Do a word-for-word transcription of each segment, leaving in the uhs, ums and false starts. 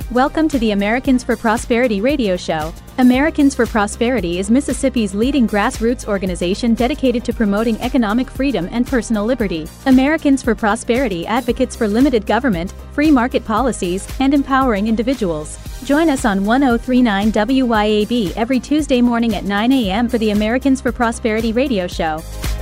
Welcome to the Americans for Prosperity radio show. Americans for Prosperity is Mississippi's leading grassroots organization dedicated to promoting economic freedom and personal liberty. Americans for Prosperity advocates for limited government, free market policies, and empowering individuals. Join us on one oh three point nine W Y A B every Tuesday morning at nine a.m. for the Americans for Prosperity radio show.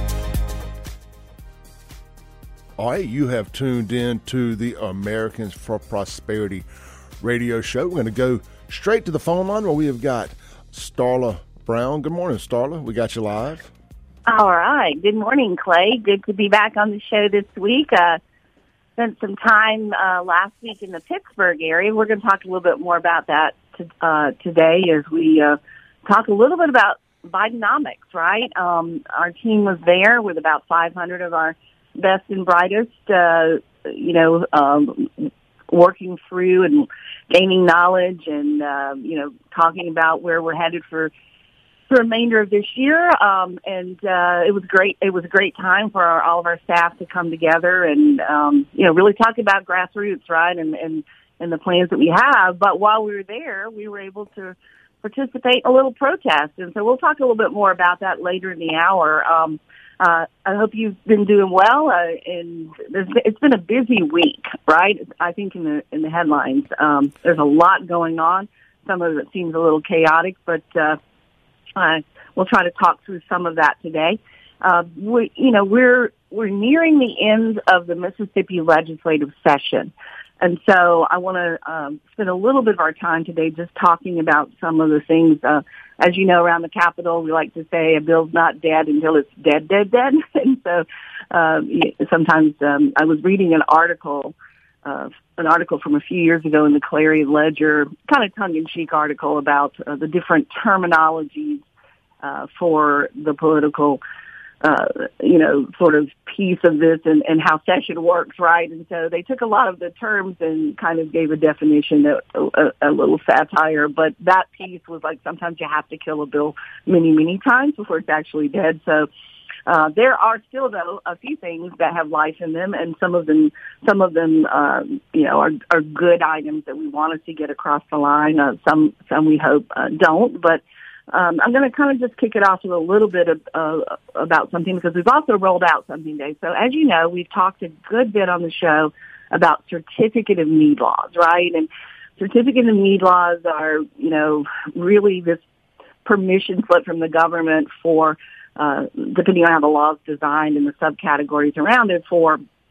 All right, you have tuned in to the Americans for Prosperity radio show. We're going to go straight to the phone line where we have got Starla Brown. Good morning, Starla. We got you live. All right. Good morning, Clay. Good to be back on the show this week. Uh, spent some time uh, last week in the Pittsburgh area. We're going to talk a little bit more about that to, uh, today as we uh, talk a little bit about Bidenomics, right? Um, our team was there with about five hundred of our best and brightest, uh, you know, um, working through and gaining knowledge and, uh, you know, talking about where we're headed for the remainder of this year. Um, and uh, it was great. It was a great time for our, all of our staff to come together and, um, you know, really talk about grassroots, right, and, and, and the plans that we have. But while we were there, we were able to participate in a little protest. And so we'll talk a little bit more about that later in the hour. Um, Uh, I hope you've been doing well, uh, and there's, it's been a busy week, right? I think in the in the headlines, um, there's a lot going on. Some of it seems a little chaotic, but uh, uh, we'll try to talk through some of that today. Uh, we, you know, we're we're nearing the end of the Mississippi legislative session, and so I want to um, spend a little bit of our time today just talking about some of the things. Uh, As you know, around the Capitol, we like to say a bill's not dead until it's dead, dead, dead. And so um, sometimes um, I was reading an article, uh, an article from a few years ago in the Clarion Ledger, kind of tongue-in-cheek article about uh, the different terminologies uh, for the political Uh, you know, sort of piece of this and, and how session works, right? And so they took a lot of the terms and kind of gave a definition, a, a, a little satire, but that piece was like sometimes you have to kill a bill many, many times before it's actually dead. So uh, there are still, though, a few things that have life in them, and some of them, some of them, um, you know, are, are good items that we want to see get across the line. Uh, some, some we hope uh, don't, but Um, I'm going to kind of just kick it off with a little bit of, uh, about something because we've also rolled out something today. So as you know, we've talked a good bit on the show about certificate of need laws, right? And certificate of need laws are, you know, really this permission slip from the government for, uh, depending on how the law is designed and the subcategories around it, for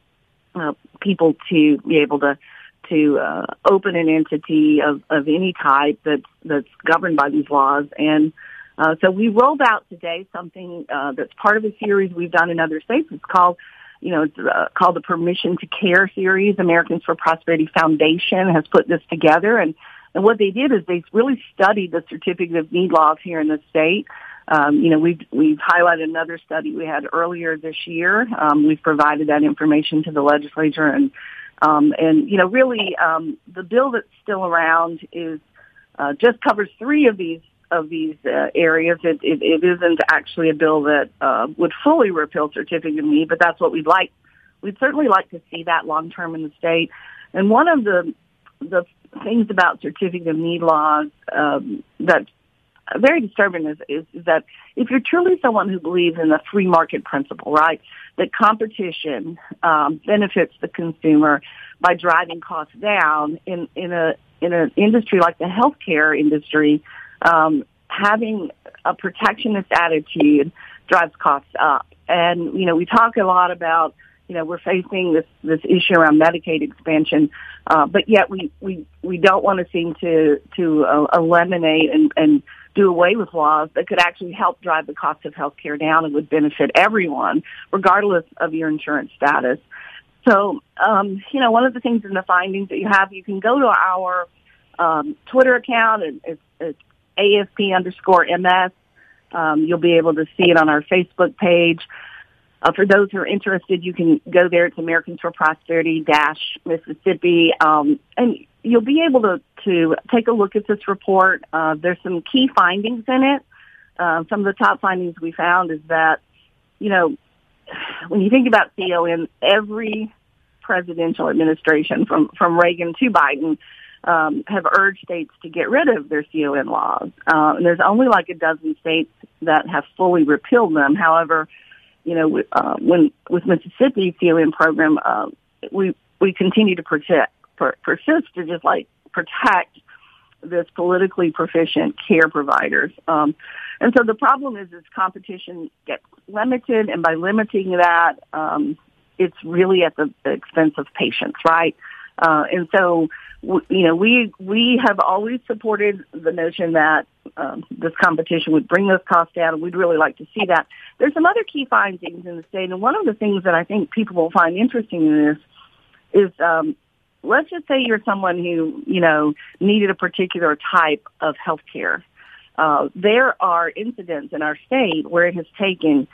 uh, people to be able to to uh, open an entity of, of any type that's, that's governed by these laws. And uh, so we rolled out today something uh, that's part of a series we've done in other states. It's called, you know, it's uh, called the Permission to Care series. Americans for Prosperity Foundation has put this together. And, and what they did is they really studied the certificate of need laws here in the state. Um, you know, we've, we've highlighted another study we had earlier this year. Um, we've provided that information to the legislature and Um, and, you know, really, um, the bill that's still around is, uh, just covers three of these, of these, uh, areas. It, it, it isn't actually a bill that, uh, would fully repeal certificate of need, but that's what we'd like. We'd certainly like to see that long term in the state. And one of the, the things about certificate of need laws, um, that's very disturbing is, is, is that if you're truly someone who believes in the free market principle, right, that competition um, benefits the consumer by driving costs down in, in a in an industry like the healthcare industry, um, having a protectionist attitude drives costs up. And, you know, we talk a lot about, you know, we're facing this, this issue around Medicaid expansion, uh, but yet we, we, we don't want to seem to, to uh, eliminate and, and do away with laws that could actually help drive the cost of health care down and would benefit everyone, regardless of your insurance status. So, um, you know, one of the things in the findings that you have, you can go to our um, Twitter account, and it's, it's A F P underscore M S. Um, you'll be able to see it on our Facebook page. Uh, for those who are interested, you can go there. It's Americans for Prosperity dash Mississippi, um, and you'll be able to, to take a look at this report. Uh, there's some key findings in it. Uh, some of the top findings we found is that, you know, when you think about C O N, every presidential administration from, from Reagan to Biden um, have urged states to get rid of their C O N laws. Uh, and there's only like a dozen states that have fully repealed them. However, you know, uh, when with Mississippi C O N program, uh, we we continue to protect, per, persist to just like protect this politically proficient care providers. Um, and so the problem is, is competition gets limited, and by limiting that, um, it's really at the expense of patients, right? Uh, and so, w- you know, we we have always supported the notion that um, this competition would bring those costs down, and we'd really like to see that. There's some other key findings in the state, and one of the things that I think people will find interesting in this is, um, let's just say you're someone who, you know, needed a particular type of health care. Uh, there are incidents in our state where it has taken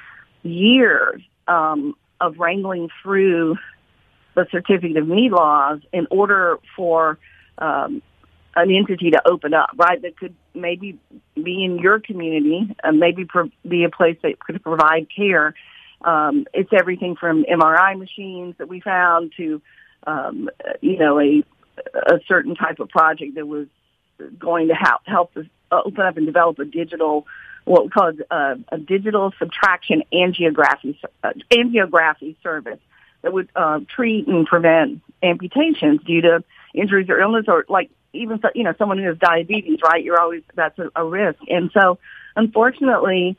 years um, of wrangling through the certificate of need laws in order for um, an entity to open up, right? That could maybe be in your community, uh, maybe pro- be a place that could provide care. Um, it's everything from M R I machines that we found to, um, you know, a, a certain type of project that was going to help, help us open up and develop a digital, what we call uh, a digital subtraction angiography, uh, angiography service that would uh, treat and prevent amputations due to injuries or illness, or like even, you know, someone who has diabetes, right? You're always, that's a, a risk. And so, unfortunately,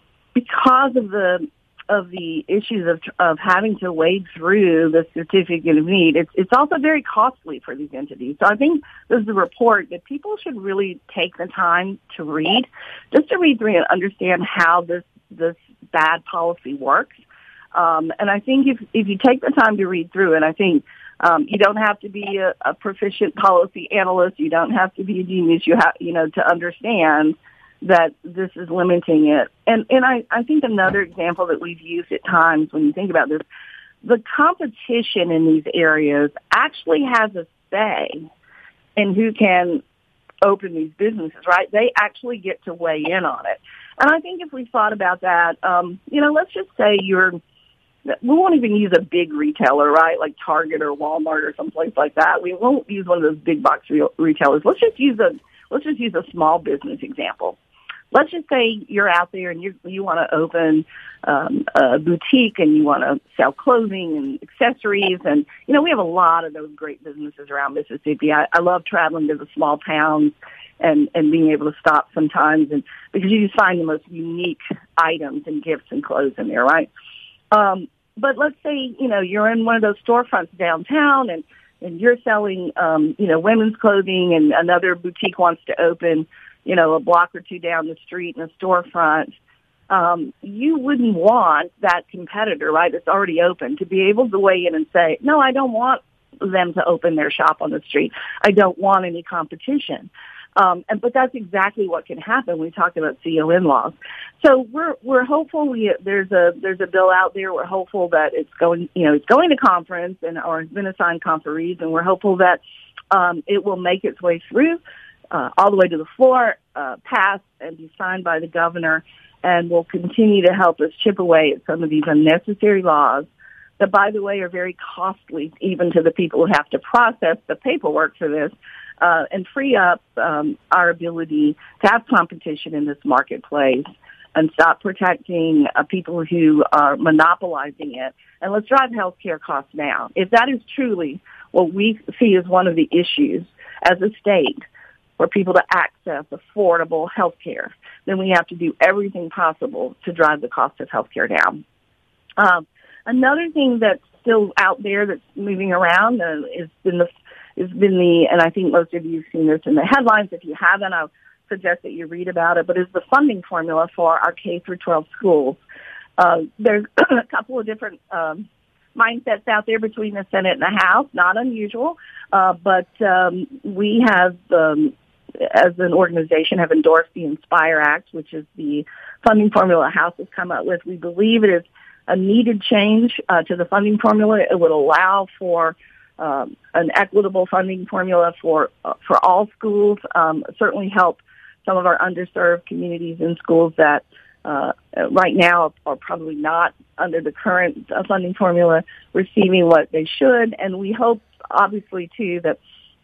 because of the of the issues of of having to wade through the certificate of need, it's it's also very costly for these entities. So I think there's a report that people should really take the time to read, just to read through and understand how this this bad policy works. Um, and I think if if you take the time to read through it, I think um, you don't have to be a, a proficient policy analyst. You don't have to be a genius. You have, you know, to understand that this is limiting it. And and I, I think another example that we've used at times when you think about this, the competition in these areas actually has a say in who can open these businesses, right? They actually get to weigh in on it. And I think if we thought about that, um, you know, let's just say you're, we won't even use a big retailer, right, like Target or Walmart or someplace like that. We won't use one of those big box re- retailers. Let's just use a let's just use a small business example. Let's just say you're out there and you you want to open um, a boutique and you want to sell clothing and accessories, and you know we have a lot of those great businesses around Mississippi. I, I love traveling to the small towns and and being able to stop sometimes, and because you just find the most unique items and gifts and clothes in there, right? Um, but let's say you know you're in one of those storefronts downtown and and you're selling um, you know women's clothing, and another boutique wants to open, you know, a block or two down the street in a storefront. Um, you wouldn't want that competitor, right, that's already open, to be able to weigh in and say, no, I don't want them to open their shop on the street. I don't want any competition. Um, and, but that's exactly what can happen when we talk about C O N laws. So we're we're hopeful. We, there's a there's a bill out there. We're hopeful that it's going, you know, it's going to conference and or has been assigned conferees, and we're hopeful that um, it will make its way through. Uh, all the way to the floor, uh, pass, and be signed by the governor, and will continue to help us chip away at some of these unnecessary laws that, by the way, are very costly even to the people who have to process the paperwork for this, uh, and free up um, our ability to have competition in this marketplace and stop protecting uh, people who are monopolizing it. And let's drive healthcare costs down. If that is truly what we see as one of the issues as a state, for people to access affordable health care, then we have to do everything possible to drive the cost of health care down. Um, another thing that's still out there that's moving around uh, is been the, has been the, and I think most of you have seen this in the headlines. If you haven't, I suggest that you read about it, but is the funding formula for our K through twelve schools. Uh, there's a couple of different um, mindsets out there between the Senate and the House, not unusual, uh, but um, we have um, as an organization, have endorsed the INSPIRE Act, which is the funding formula the House has come up with. We believe it is a needed change uh, to the funding formula. It would allow for um, an equitable funding formula for uh, for all schools, um, certainly help some of our underserved communities in schools that uh, right now are probably not under the current uh, funding formula receiving what they should. And we hope, obviously, too, that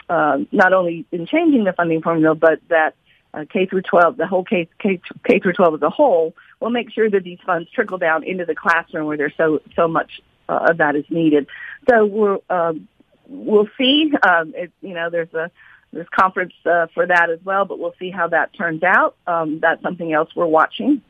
uh, not only in changing the funding formula, but that uh, K through twelve, the whole K, K, K through twelve as a whole, will make sure that these funds trickle down into the classroom where there's so so much uh, of that is needed. So we'll uh, we'll see. Um, it, you know, there's a there's conference uh, for that as well, but we'll see how that turns out. Um, that's something else we're watching.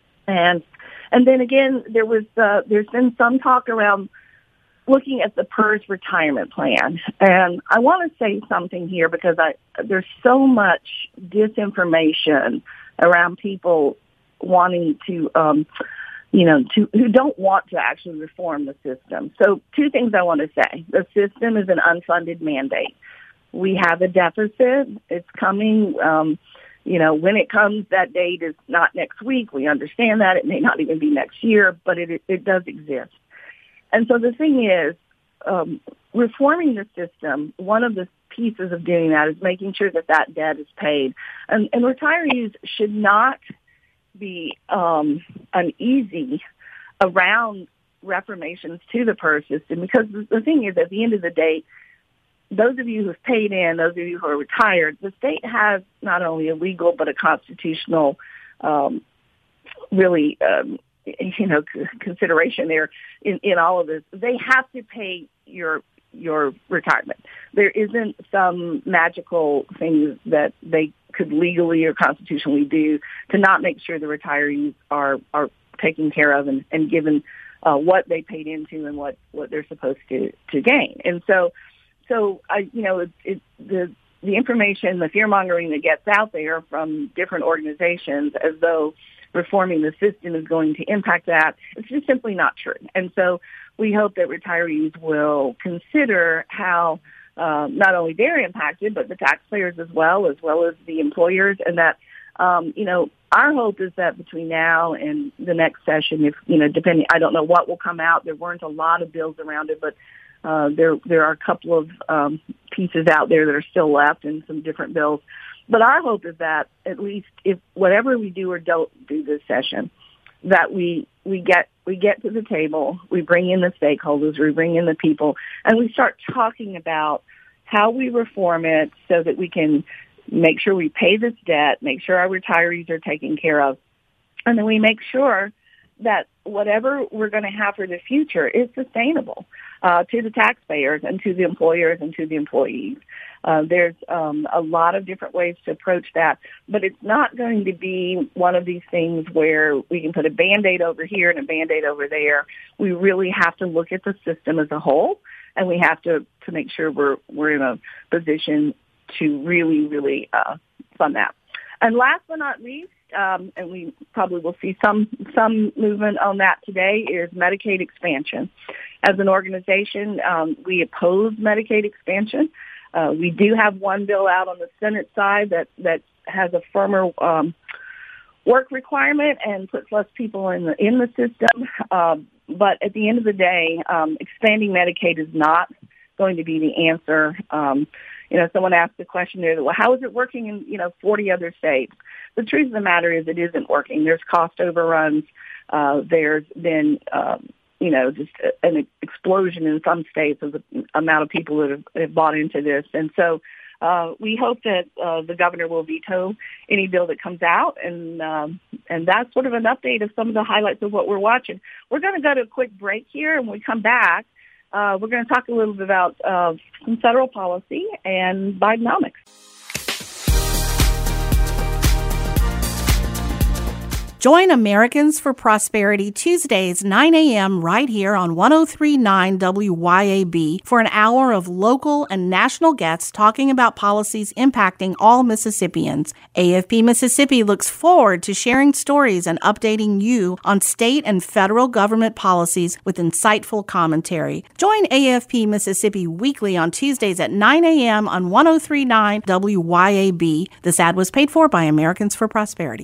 And and then again, there was uh, there's been some talk around looking at the PERS retirement plan. And I want to say something here because I there's so much disinformation around people wanting to, um, you know, to who don't want to actually reform the system. So two things I want to say. The system is an unfunded mandate. We have a deficit. It's coming. Um, you know, when it comes, that date is not next week. We understand that. It may not even be next year, but it it does exist. And so the thing is, um, reforming the system, one of the pieces of doing that is making sure that that debt is paid. And, and retirees should not be um, uneasy around reformations to the PERS system, because the thing is, at the end of the day, those of you who've paid in, those of you who are retired, the state has not only a legal but a constitutional, um, really, um, you know, consideration there in, in all of this. They have to pay your your retirement. There isn't some magical thing that they could legally or constitutionally do to not make sure the retirees are are taken care of and, and given uh, what they paid into and what, what they're supposed to, to gain. And so, so I, you know, it, it, the the information, the fear mongering that gets out there from different organizations as though reforming the system is going to impact that, it's just simply not true. And so we hope that retirees will consider how uh, not only they're impacted, but the taxpayers as well, as well as the employers, and that, um, you know, our hope is that between now and the next session, if, you know, depending, I don't know what will come out. There weren't a lot of bills around it, but uh, there there are a couple of um, pieces out there that are still left in some different bills. But our hope is that at least if whatever we do or don't do this session, that we we get we get to the table, we bring in the stakeholders, we bring in the people, and we start talking about how we reform it so that we can make sure we pay this debt, make sure our retirees are taken care of, and then we make sure that whatever we're going to have for the future is sustainable uh, to the taxpayers and to the employers and to the employees. Uh, there's um, a lot of different ways to approach that, but it's not going to be one of these things where we can put a Band-Aid over here and a Band-Aid over there. We really have to look at the system as a whole, and we have to, to make sure we're we're in a position to really, really uh, fund that. And last but not least, um, and we probably will see some some movement on that today, is Medicaid expansion. As an organization, um, we oppose Medicaid expansion. Uh, we do have one bill out on the Senate side that, that has a firmer um, work requirement and puts less people in the in the system. Uh, but at the end of the day, um, expanding Medicaid is not going to be the answer. Um, you know, someone asked the question there, well, how is it working in, you know, forty other states? The truth of the matter is it isn't working. There's cost overruns. Uh, there's been, um, you know, just an explosion in some states of the amount of people that have, have bought into this. And so uh, we hope that uh, the governor will veto any bill that comes out. And um, and that's sort of an update of some of the highlights of what we're watching. We're going to go to a quick break here, and when we come back, uh, we're going to talk a little bit about uh, some federal policy and Bidenomics. Join Americans for Prosperity Tuesdays, nine a.m. right here on one oh three point nine W Y A B for an hour of local and national guests talking about policies impacting all Mississippians. A F P Mississippi looks forward to sharing stories and updating you on state and federal government policies with insightful commentary. Join A F P Mississippi weekly on Tuesdays at nine a.m. on one oh three point nine W Y A B. This ad was paid for by Americans for Prosperity.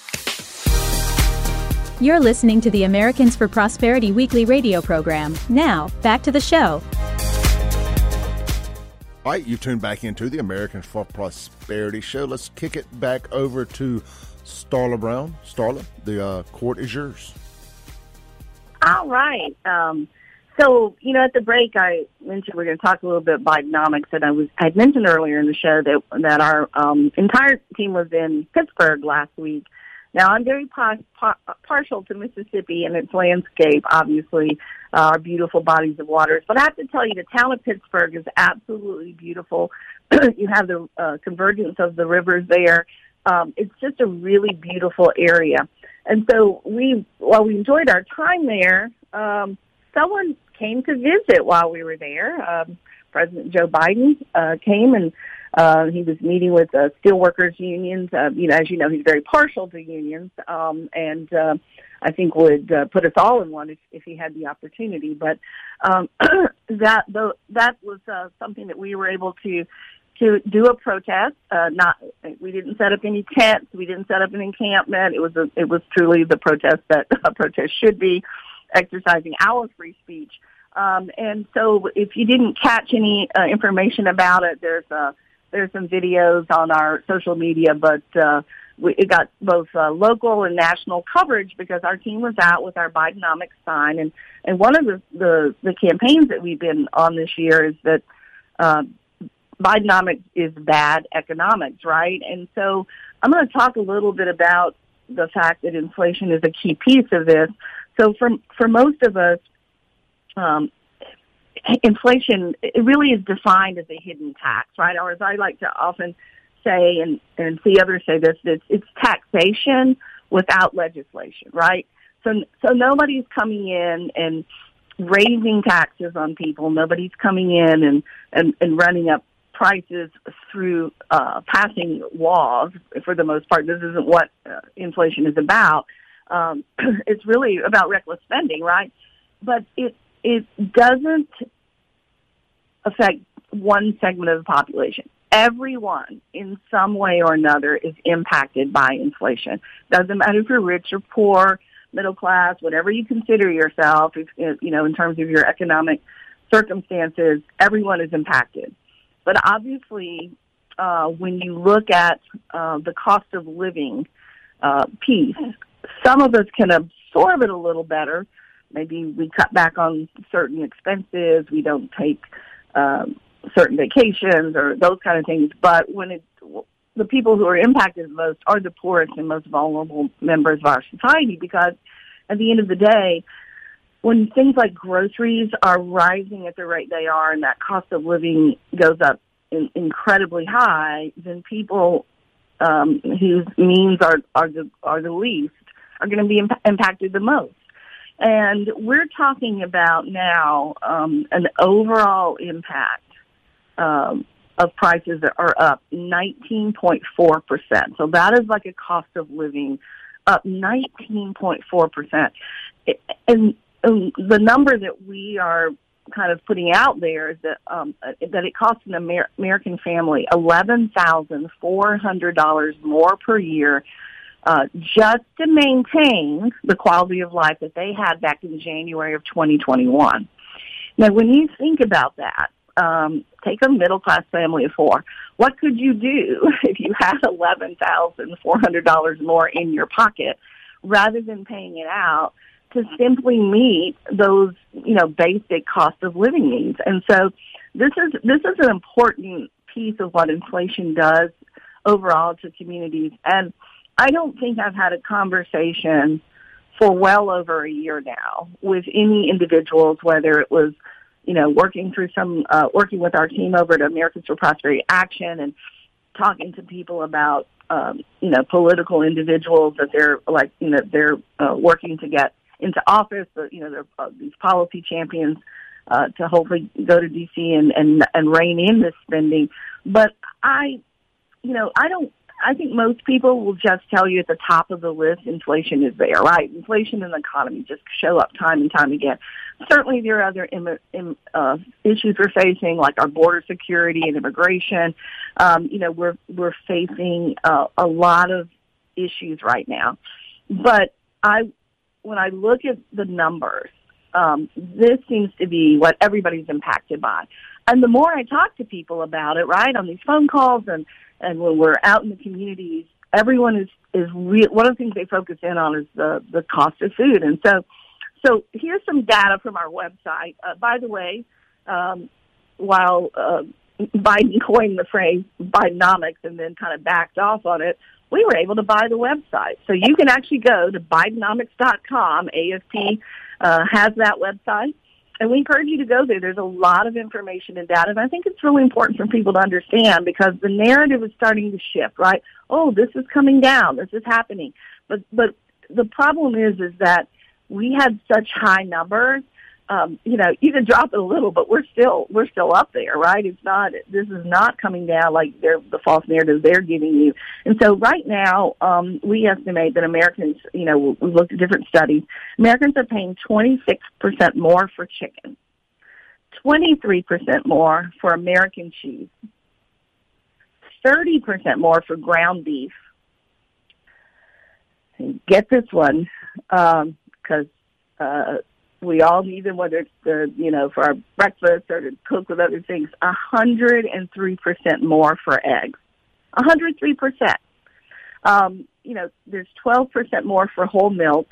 You're listening to the Americans for Prosperity weekly radio program. Now, back to the show. All right, you tuned back into the Americans for Prosperity show. Let's kick it back over to Starla Brown. Starla, the uh, court is yours. All right. Um, So, you know, at the break, I mentioned we're going to talk a little bit Bidenomics, and I was I had mentioned earlier in the show that that our um, entire team was in Pittsburgh last week. Now, I'm very par- par- partial to Mississippi and its landscape, obviously, uh, our beautiful bodies of water. But I have to tell you, the town of Pittsburgh is absolutely beautiful. You have the uh, convergence of the rivers there. Um, it's just a really beautiful area. And so we, while we enjoyed our time there, um, someone came to visit while we were there. Um, President Joe Biden uh, came, and uh, he was meeting with uh, steelworkers unions. Uh, you know, as you know, he's very partial to unions, um, and uh, I think would uh, put us all in one if, if he had the opportunity. But um, that the, that was uh, something that we were able to to do a protest. Uh, not we didn't set up any tents. We didn't set up an encampment. It was a, it was truly the protest that a protest should be, exercising our free speech. Um, and so if you didn't catch any uh, information about it, there's uh, there's some videos on our social media, but uh, we, it got both uh, local and national coverage because our team was out with our Bidenomics sign. And, and one of the, the, the campaigns that we've been on this year is that uh, Bidenomics is bad economics, right? And so I'm going to talk a little bit about the fact that inflation is a key piece of this. So for for most of us, um, inflation, it really is defined as a hidden tax, right? Or as I like to often say, and, and see others say this, it's, it's taxation without legislation, right? So so nobody's coming in and raising taxes on people. Nobody's coming in and, and, and running up prices through uh, passing laws. For the most part, this isn't what uh, inflation is about. Um, it's really about reckless spending, right? But it it doesn't affect one segment of the population. Everyone, in some way or another, is impacted by inflation. Doesn't matter if you're rich or poor, middle class, whatever you consider yourself, if, you know, in terms of your economic circumstances, everyone is impacted. But obviously, uh, when you look at uh, the cost of living uh, piece, some of us can absorb it a little better. Maybe we cut back on certain expenses. We don't take um, certain vacations or those kind of things. But when it, the people who are impacted the most are the poorest and most vulnerable members of our society, because at the end of the day, when things like groceries are rising at the rate they are and that cost of living goes up in, incredibly high, then people um, whose means are, are, the, are the least are going to be imp- impacted the most. And we're talking about now um, an overall impact um, of prices that are up nineteen point four percent. So that is like a cost of living up nineteen point four percent. And, and the number that we are kind of putting out there is that um, that it costs an Amer- American family eleven thousand four hundred dollars more per year Uh, just to maintain the quality of life that they had back in January of twenty twenty-one. Now, when you think about that, um, take a middle-class family of four. What could you do if you had eleven thousand four hundred dollars more in your pocket rather than paying it out to simply meet those, you know, basic cost of living needs? And so this is this is an important piece of what inflation does overall to communities. And I don't think I've had a conversation for well over a year now with any individuals, whether it was, you know, working through some, uh, working with our team over at Americans for Prosperity Action and talking to people about, um, you know, political individuals that they're like, you know, they're uh, working to get into office, but, you know, they're uh, these policy champions uh, to hopefully go to D C and, and, and rein in this spending. But I, you know, I don't, I think most people will just tell you at the top of the list, inflation is there, right? Inflation and the economy just show up time and time again. Certainly there are other Im- im- uh, issues we're facing, like our border security and immigration. Um, you know, we're, we're facing uh, a lot of issues right now. But I, when I look at the numbers, um, this seems to be what everybody's impacted by. And the more I talk to people about it, right, on these phone calls and And when we're out in the communities, everyone is, is real. One of the things they focus in on is the, the cost of food. And so So here's some data from our website. Uh, by the way, um, while uh, Biden coined the phrase Bidenomics and then kind of backed off on it, we were able to buy the website. So you can actually go to Bidenomics dot com. A F P uh, has that website, and we encourage you to go there. There's a lot of information and data, and I think it's really important for people to understand because the narrative is starting to shift, right? Oh, this is coming down. This is happening. But but the problem is is that we had such high numbers. Um, you know, you can drop it a little, but we're still we're still up there, right? It's not this is not coming down like they're, the false narrative they're giving you. And so, right now, um, we estimate that Americans, you know, we looked at different studies. Americans are paying twenty-six percent more for chicken, twenty-three percent more for American cheese, thirty percent more for ground beef. Get this one, because. Um, uh, we all need them, whether it's the, you know, for our breakfast or to cook with other things, one hundred three percent more for eggs. one hundred three percent. Um, you know, there's twelve percent more for whole milk,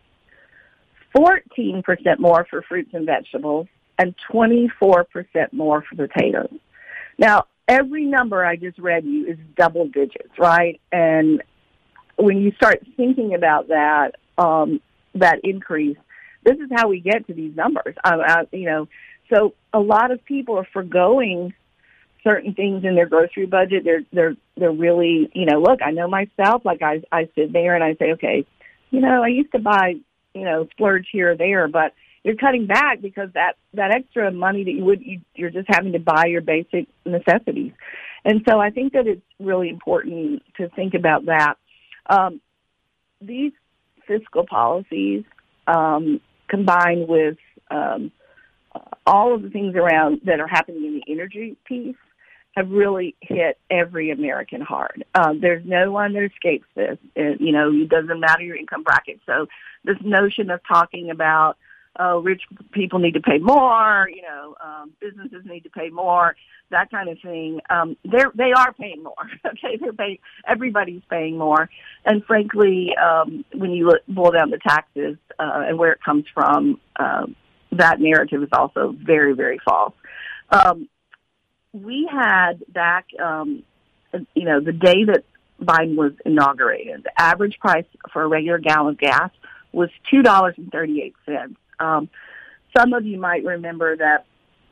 fourteen percent more for fruits and vegetables, and twenty-four percent more for potatoes. Now, every number I just read you is double digits, right? And when you start thinking about that, um, that increase, this is how we get to these numbers. Uh, uh, you know, so a lot of people are forgoing certain things in their grocery budget. They're they're they're really, you know, look, I know myself. Like I I sit there and I say, okay, you know, I used to buy, you know, splurge here or there, but you're cutting back because that that extra money that you would you, you're just having to buy your basic necessities. And so I think that it's really important to think about that. Um, these fiscal policies. Um, combined with um, all of the things around that are happening in the energy piece, have really hit every American hard. Um, there's no one that escapes this. It, you know, it doesn't matter your income bracket. So this notion of talking about, oh, rich people need to pay more, you know, um, businesses need to pay more, that kind of thing. Um, they're, they are paying more. Okay, they're paying. Everybody's paying more. And frankly, um, when you look, boil down the taxes uh, and where it comes from, uh, that narrative is also very, very false. Um, we had back, um, you know, the day that Biden was inaugurated, the average price for a regular gallon of gas was two dollars and thirty-eight cents. Um, some of you might remember that,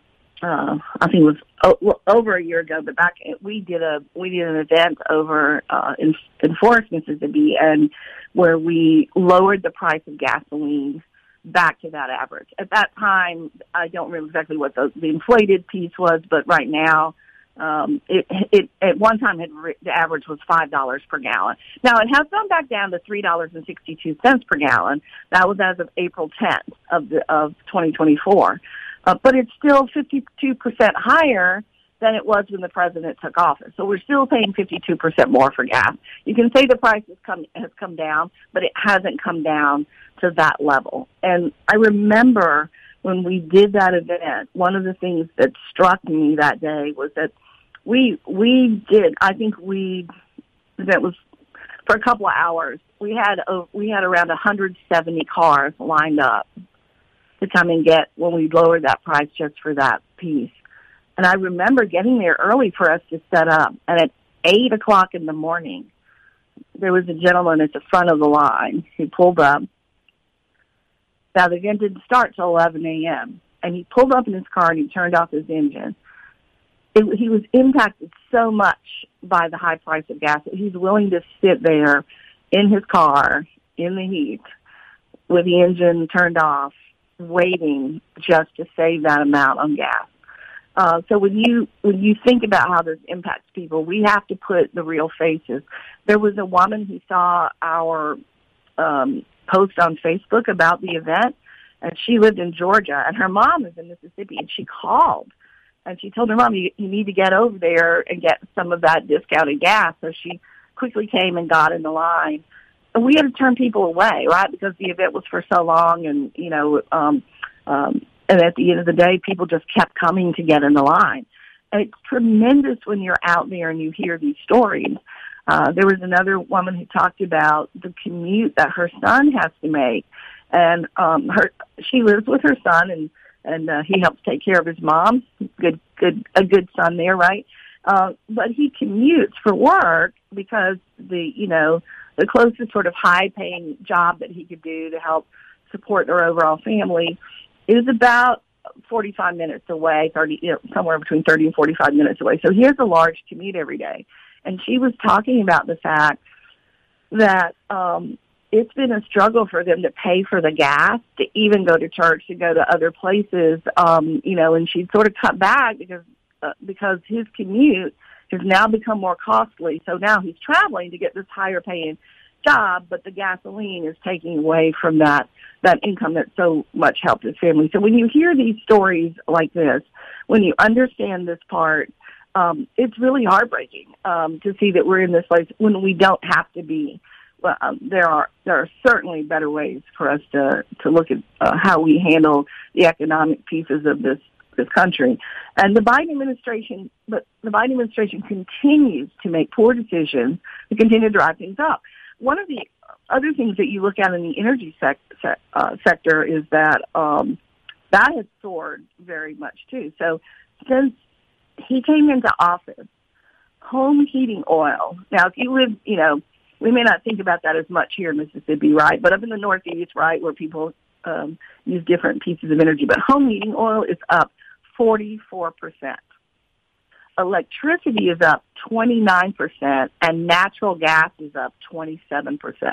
uh, I think it was o- over a year ago, but back we did a we did an event over uh, in, in Forest, Mississippi, and where we lowered the price of gasoline back to that average. At that time, I don't remember exactly what the, the inflated piece was, but right now, um, it, it at one time had re- the average was five dollars per gallon. Now it has gone back down to three dollars and sixty-two cents per gallon. That was as of April tenth of the of twenty twenty-four, uh, but it's still fifty-two percent higher than it was when the president took office. So we're still paying fifty-two percent more for gas. You can say the price has come has come down, but it hasn't come down to that level. And I remember when we did that event, one of the things that struck me that day was that we we did. I think we that was for a couple of hours. We had a, we had around one hundred seventy cars lined up to come and get when we lowered that price just for that piece. And I remember getting there early for us to set up. And at eight o'clock in the morning, there was a gentleman at the front of the line who pulled up. Now, the event didn't start till eleven a.m. And he pulled up in his car and he turned off his engine. It, he was impacted so much by the high price of gas that he's willing to sit there in his car in the heat with the engine turned off, waiting just to save that amount on gas. Uh, so when you when you think about how this impacts people, we have to put the real faces. There was a woman who saw our um, post on Facebook about the event, and she lived in Georgia, and her mom is in Mississippi, and she called, and she told her mom, you, you need to get over there and get some of that discounted gas. So she quickly came and got in the line. And we had to turn people away, right, because the event was for so long, and, you know, um, um, and at the end of the day, people just kept coming to get in the line. And it's tremendous when you're out there and you hear these stories. Uh, there was another woman who talked about the commute that her son has to make. and um, her she lives with her son, and and uh, he helps take care of his mom. Good, good, a good son there, right? Uh, but he commutes for work because the you know the closest sort of high-paying job that he could do to help support their overall family is about forty-five minutes away, thirty, you know, somewhere between thirty and forty-five minutes away. So he has a large commute every day. And she was talking about the fact that um, it's been a struggle for them to pay for the gas, to even go to church, to go to other places, um, you know, and she'd sort of cut back because uh, because his commute has now become more costly. So now he's traveling to get this higher paying job, but the gasoline is taking away from that that income that so much helped his family. So when you hear these stories like this, when you understand this part, um, it's really heartbreaking um, to see that we're in this place when we don't have to be. Well, um, there are there are certainly better ways for us to to look at uh, how we handle the economic pieces of this this country. And the Biden administration, but the Biden administration continues to make poor decisions to continue to drive things up. One of the other things that you look at in the energy sec- sec- uh, sector is that um, that has soared very much too. So since he came into office, home heating oil. Now, if you live, you know, we may not think about that as much here in Mississippi, right? But up in the Northeast, right, where people um, use different pieces of energy. But home heating oil is up forty-four percent. Electricity is up twenty-nine percent, and natural gas is up twenty-seven percent.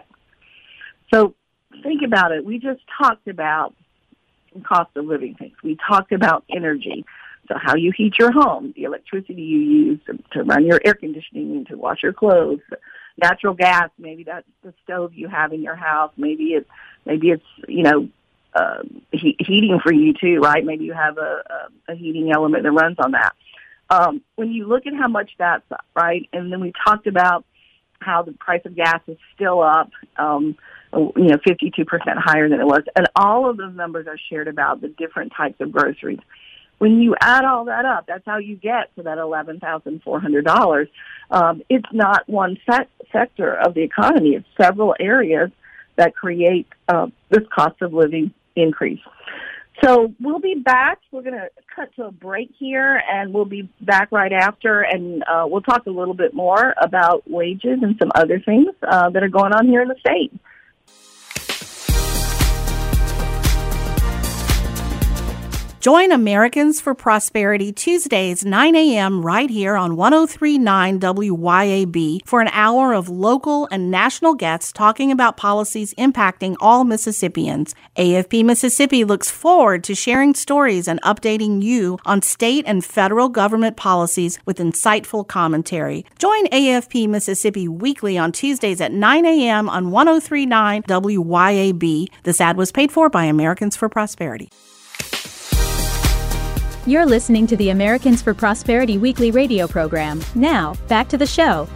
So think about it. We just talked about cost of living things. We talked about energy. So how you heat your home, the electricity you use to, to run your air conditioning, to wash your clothes, natural gas, maybe that's the stove you have in your house. Maybe it's, maybe it's, you know, uh, he, heating for you too, right? Maybe you have a, a, a heating element that runs on that. Um, when you look at how much that's up, right? And then we talked about how the price of gas is still up, um, you know, fifty-two percent higher than it was. And all of those numbers are shared about the different types of groceries. When you add all that up, that's how you get to that eleven thousand four hundred dollars. Um, it's not one sec- sector of the economy. It's several areas that create uh, this cost of living increase. So we'll be back. We're going to cut to a break here, and we'll be back right after, and uh, we'll talk a little bit more about wages and some other things uh, that are going on here in the state. Join Americans for Prosperity Tuesdays, nine a.m. right here on one oh three point nine W Y A B for an hour of local and national guests talking about policies impacting all Mississippians. A F P Mississippi looks forward to sharing stories and updating you on state and federal government policies with insightful commentary. Join A F P Mississippi weekly on Tuesdays at nine a.m. on one oh three point nine W Y A B. This ad was paid for by Americans for Prosperity. You're listening to the Americans for Prosperity weekly radio program. Now, back to the show.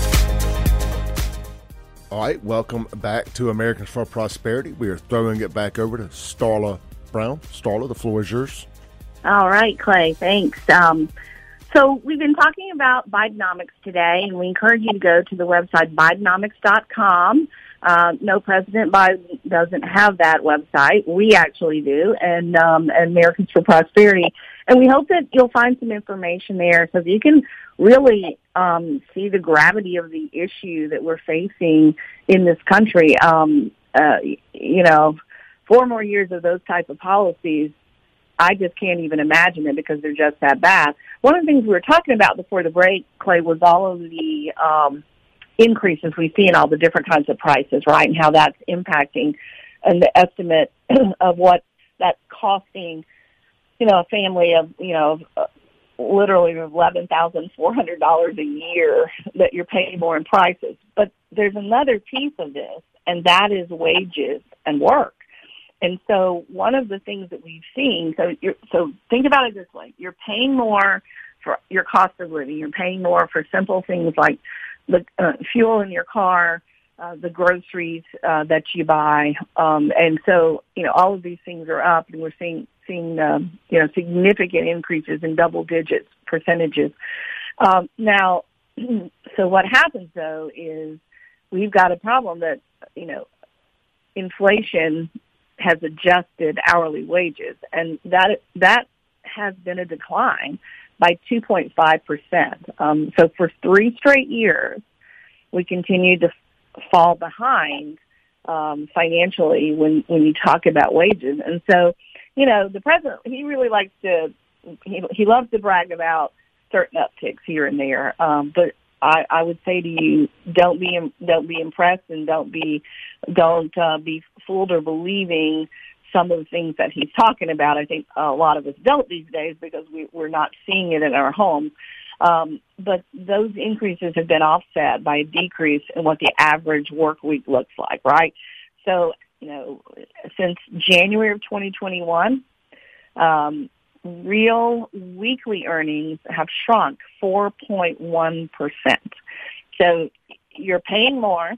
All right, welcome back to Americans for Prosperity. We are throwing it back over to Starla Brown. Starla, the floor is yours. All right, Clay, thanks. Um, so we've been talking about Bidenomics today, and we encourage you to go to the website Bidenomics dot com. Uh, no, President Biden doesn't have that website. We actually do, and um, Americans for Prosperity. And we hope that you'll find some information there so that you can really um, see the gravity of the issue that we're facing in this country. Um, uh, you know, four more years of those type of policies, I just can't even imagine it because they're just that bad. One of the things we were talking about before the break, Clay, was all of the um, increases we see in all the different kinds of prices, right, and how that's impacting and the estimate of what that's costing, you know, a family of, you know, uh, literally eleven thousand four hundred dollars a year that you're paying more in prices. But there's another piece of this, and that is wages and work. And so one of the things that we've seen, so you're, so think about it this way. You're paying more for your cost of living. You're paying more for simple things like the uh, fuel in your car, uh, the groceries uh, that you buy. Um, and so, you know, all of these things are up, and we're seeing, seeing um, you know, significant increases in double digits percentages. Um, now, so what happens, though, is we've got a problem that, you know, inflation has adjusted hourly wages, and that that has been a decline by two point five percent. Um, so for three straight years, we continue to fall behind um, financially when, when you talk about wages. And so, you know, the president, he really likes to, he, he loves to brag about certain upticks here and there. Um, but I, I would say to you, don't be, don't be impressed and don't be, don't uh, be fooled or believing some of the things that he's talking about. I think a lot of us don't these days because we, we're not seeing it in our homes. Um, but those increases have been offset by a decrease in what the average work week looks like, right? So, you know, since January of twenty twenty-one, um, real weekly earnings have shrunk four point one percent. So you're paying more,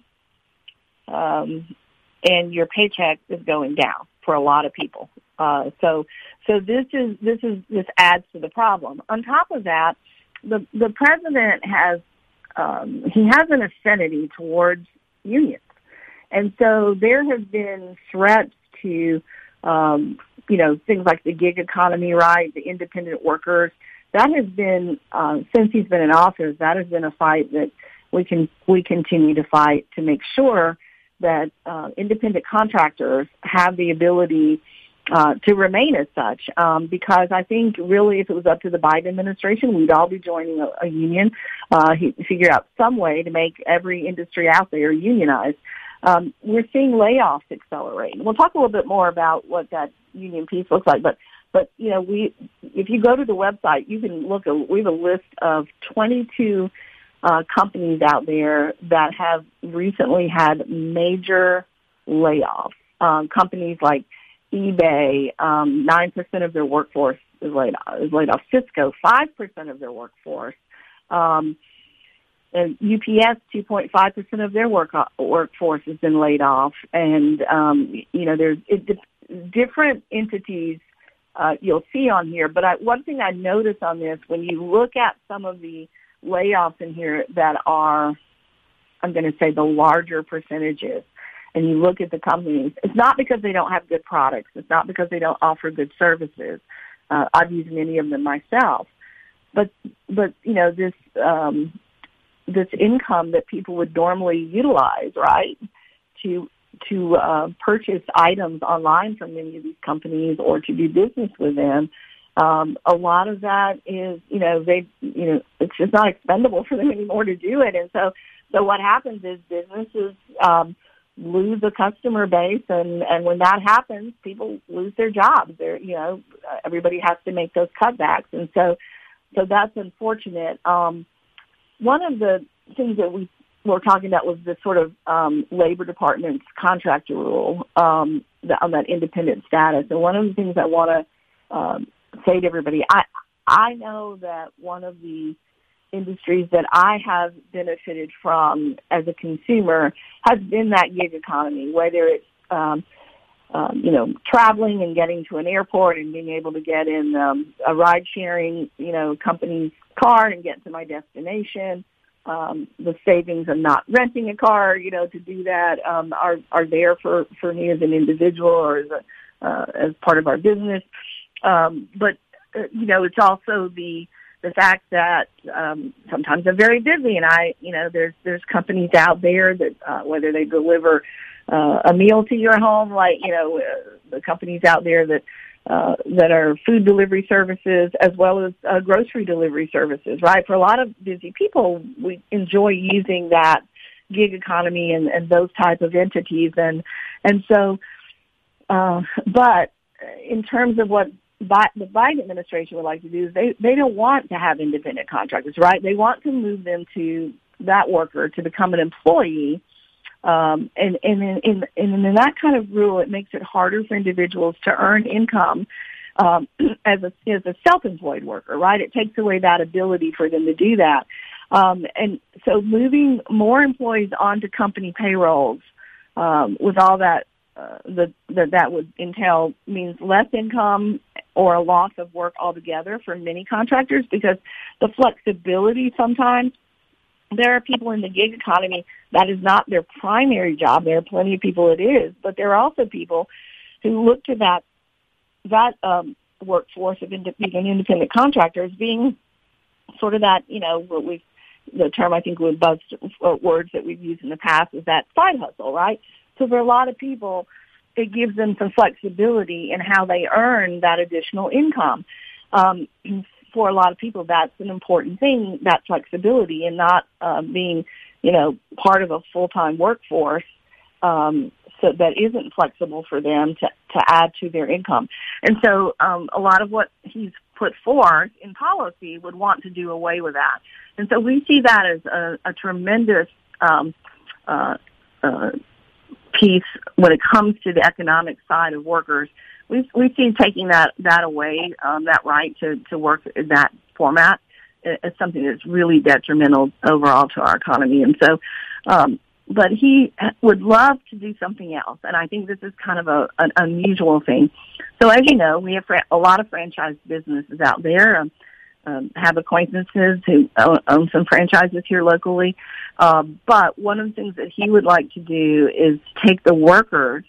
um, and your paycheck is going down for a lot of people. Uh, so, so this is, this is, this adds to the problem. On top of that, the, the president has, um, he has an affinity towards unions. And so there have been threats to, um, you know, things like the gig economy, right, the independent workers. That has been, uh, since he's been in office, that has been a fight that we can, we continue to fight to make sure that uh, independent contractors have the ability uh, to remain as such. Um, because I think really if it was up to the Biden administration, we'd all be joining a, a union, uh, he figure out some way to make every industry out there unionized. Um, we're seeing layoffs accelerate. We'll talk a little bit more about what that union piece looks like, but but you know, we if you go to the website, you can look. A, we have a list of twenty-two uh, companies out there that have recently had major layoffs. Um, companies like eBay, um, nine percent of their workforce is laid off. Is laid off. Cisco, five percent of their workforce. Um, And U P S, two point five percent of their work workforce has been laid off. And, um, you know, there's it, different entities uh, you'll see on here. But I, one thing I noticed on this, when you look at some of the layoffs in here that are, I'm going to say, the larger percentages, and you look at the companies, it's not because they don't have good products. It's not because they don't offer good services. Uh, I've used many of them myself. But, but you know, this... Um, this income that people would normally utilize, right, to to uh, purchase items online from many of these companies or to do business with them. Um, a lot of that is, you know, they, you know, it's just not expendable for them anymore to do it. And so, so what happens is businesses um, lose a customer base, and, and when that happens, people lose their jobs. They're, you know, everybody has to make those cutbacks, and so, so that's unfortunate. Um, One of the things that we were talking about was the sort of um, Labor Department's contractor rule um, that, on that independent status. And one of the things I want to um, say to everybody, I I know that one of the industries that I have benefited from as a consumer has been that gig economy, whether it's um, um, you know, traveling and getting to an airport and being able to get in um, a ride-sharing, you know, company's car and get to my destination. Um, the savings of not renting a car, you know, to do that um, are are there for, for me as an individual or as a, uh, as part of our business. Um, but uh, you know, it's also the the fact that um, sometimes I'm very busy, and I, you know, there's there's companies out there that uh, whether they deliver uh, a meal to your home, like you know, uh, the companies out there that. Uh, that are food delivery services as well as uh, grocery delivery services, right? For a lot of busy people, we enjoy using that gig economy and, and those type of entities. And, and so, uh, but in terms of what Bi- the Biden administration would like to do is they, they don't want to have independent contractors, right? They want to move them to that worker to become an employee. Um, and, and, in, in, and in that kind of rule, it makes it harder for individuals to earn income um, as a as a self-employed worker, right? It takes away that ability for them to do that. Um, and so moving more employees onto company payrolls um, with all that, uh, the, that that would entail means less income or a loss of work altogether for many contractors because the flexibility sometimes. There are people in the gig economy that is not their primary job. There are plenty of people it is, but there are also people who look to that that um, workforce of ind- being independent contractors being sort of that, you know, what we the term I think with buzz uh, words that we've used in the past is that side hustle, right? So for a lot of people, it gives them some flexibility in how they earn that additional income. Um, for a lot of people, that's an important thing, that flexibility and not uh, being, you know, part of a full-time workforce um, so that isn't flexible for them to, to add to their income. And so um, a lot of what he's put forth in policy would want to do away with that. And so we see that as a, a tremendous um, uh, uh, piece when it comes to the economic side of workers. We we see taking that that away, um, that right to, to work in that format, is something that's really detrimental overall to our economy. And so, um, but he would love to do something else, and I think this is kind of a an unusual thing. So as you know, we have a lot of franchise businesses out there. Um, um, have acquaintances who own, own some franchises here locally. Um, but one of the things that he would like to do is take the workers,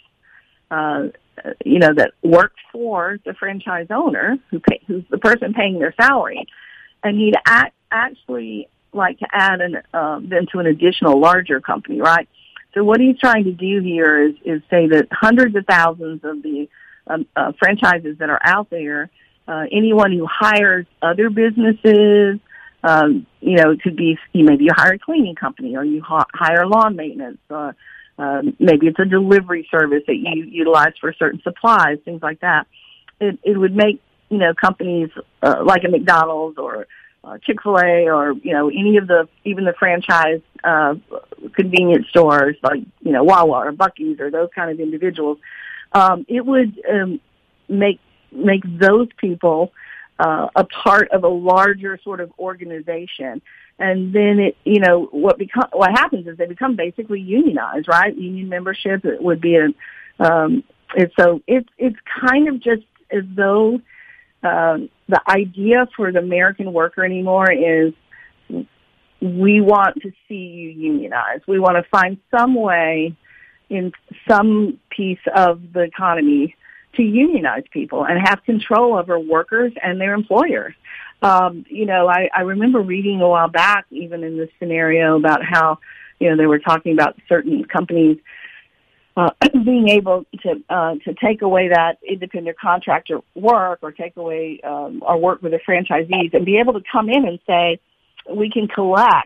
uh, you know, that work for the franchise owner, who pay, who's the person paying their salary, and he'd act, actually like to add an, uh, them to an additional larger company, right? So what he's trying to do here is, is say that hundreds of thousands of the um, uh, franchises that are out there, uh, anyone who hires other businesses, um, you know, it could be, you maybe you hire a cleaning company or you ha- hire lawn maintenance, or um, maybe it's a delivery service that you utilize for certain supplies, things like that. It, it would make, you know, companies uh, like a McDonald's or uh, Chick-fil-A or, you know, any of the, even the franchise uh, convenience stores like, you know, Wawa or Buc-ee's or those kind of individuals, um, it would um, make make those people uh, a part of a larger sort of organization. And then it, you know, what become what happens is they become basically unionized, right? Union membership it would be a, um, it's so it's it's kind of just as though um, the idea for the American worker anymore is we want to see you unionize. We want to find some way in some piece of the economy to unionize people and have control over workers and their employers. Um, you know, I, I remember reading a while back, even in this scenario, about how, you know, they were talking about certain companies uh, being able to uh, to take away that independent contractor work or take away um, or work with the franchisees and be able to come in and say, we can collect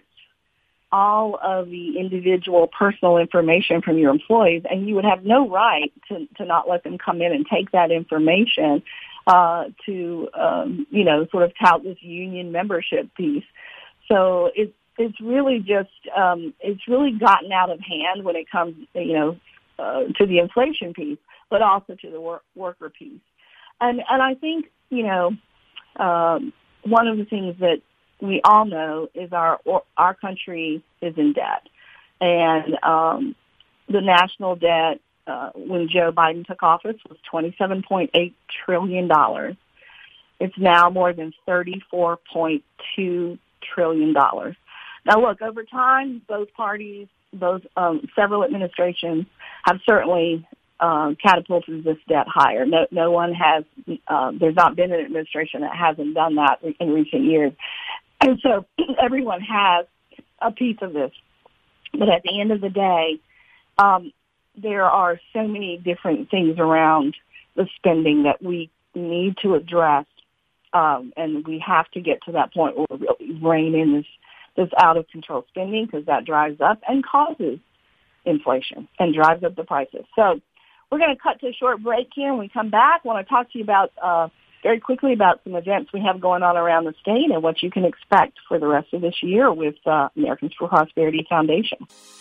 all of the individual personal information from your employees, and you would have no right to, to not let them come in and take that information uh, to, um, you know, sort of tout this union membership piece. So it's it's really just, um, it's really gotten out of hand when it comes, you know, uh, to the inflation piece, but also to the work, worker piece. And, and I think, you know, um, one of the things that we all know is our our country is in debt, and um, the national debt uh, when Joe Biden took office was twenty-seven point eight trillion dollars. It's now more than thirty-four point two trillion dollars. Now, look, over time, both parties, both um, several administrations have certainly uh, catapulted this debt higher. No, no one has. Uh, there's not been an administration that hasn't done that in recent years. And so everyone has a piece of this. But at the end of the day, um, there are so many different things around the spending that we need to address, um, and we have to get to that point where we really rein in this, this out-of-control spending, because that drives up and causes inflation and drives up the prices. So we're going to cut to a short break here. When we come back, I want to talk to you about uh, very quickly about some events we have going on around the state and what you can expect for the rest of this year with uh, Americans for Prosperity Foundation.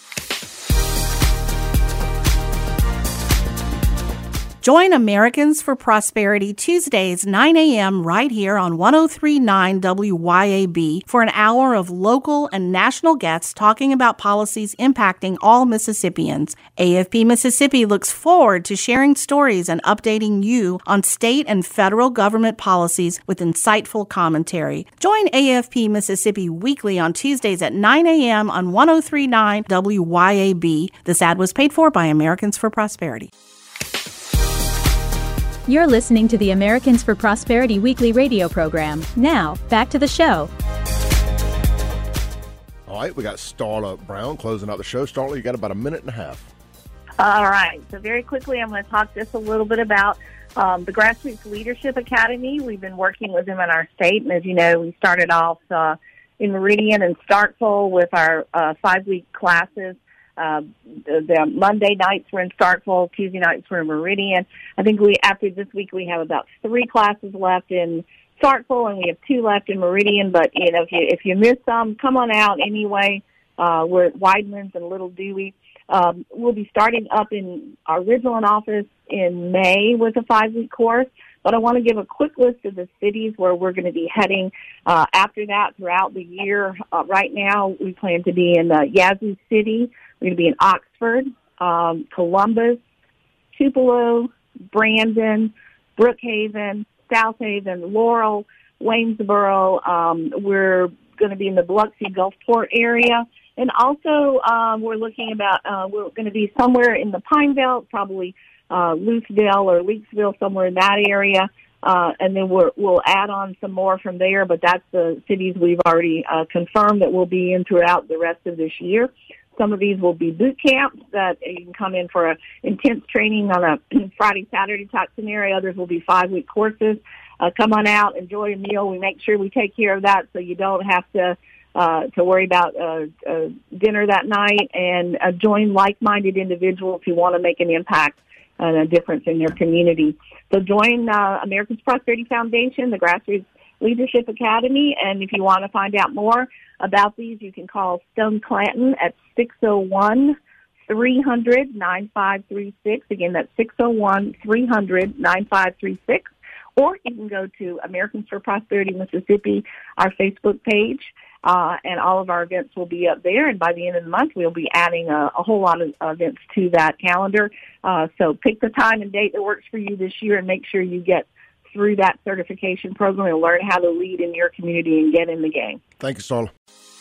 Join Americans for Prosperity Tuesdays, nine a.m. right here on one oh three point nine W Y A B for an hour of local and national guests talking about policies impacting all Mississippians. A F P Mississippi looks forward to sharing stories and updating you on state and federal government policies with insightful commentary. Join A F P Mississippi weekly on Tuesdays at nine a.m. on one oh three point nine W Y A B. This ad was paid for by Americans for Prosperity. You're listening to the Americans for Prosperity weekly radio program. Now, back to the show. All right, we got Starla Brown closing out the show. Starla, you got about a minute and a half. All right. So very quickly, I'm going to talk just a little bit about um, the Grassroots Leadership Academy. We've been working with them in our state, and as you know, we started off uh, in Meridian and Starkville with our uh, five-week classes. Uh, the, the Monday nights were in Starkville, Tuesday nights were in Meridian. I think we after this week we have about three classes left in Starkville, and we have two left in Meridian. But you know, if you if you miss some, come on out anyway. Uh, we're at Weidman's and Little Dewey. Um, we'll be starting up in our Ridgeland office in May with a five-week course. But I want to give a quick list of the cities where we're going to be heading uh, after that throughout the year. Uh, right now, we plan to be in uh, Yazoo City. We're going to be in Oxford, um, Columbus, Tupelo, Brandon, Brookhaven, Southaven, Laurel, Waynesboro. Um, we're going to be in the Biloxi Gulfport area. And also, um, we're looking about, uh, we're going to be somewhere in the Pine Belt, probably uh, Lucedale or Leakesville, somewhere in that area. Uh, and then we're, we'll add on some more from there, but that's the cities we've already uh, confirmed that we'll be in throughout the rest of this year. Some of these will be boot camps that you can come in for a intense training on a Friday, Saturday type scenario. Others will be five-week courses. Uh, come on out, enjoy a meal. We make sure we take care of that so you don't have to uh, to worry about uh, uh, dinner that night, and uh, join like-minded individuals who want to make an impact and a difference in their community. So join uh, Americans Prosperity Foundation, the Grassroots Leadership Academy, and if you want to find out more about these, you can call Stone Clanton at six oh one, three hundred, nine five three six. Again, that's six oh one, three hundred, nine five three six. Or you can go to Americans for Prosperity Mississippi, our Facebook page, uh, and all of our events will be up there. And by the end of the month, we'll be adding a, a whole lot of events to that calendar. Uh, so pick the time and date that works for you this year and make sure you get through that certification program and learn how to lead in your community and get in the game. Thank you, Starla.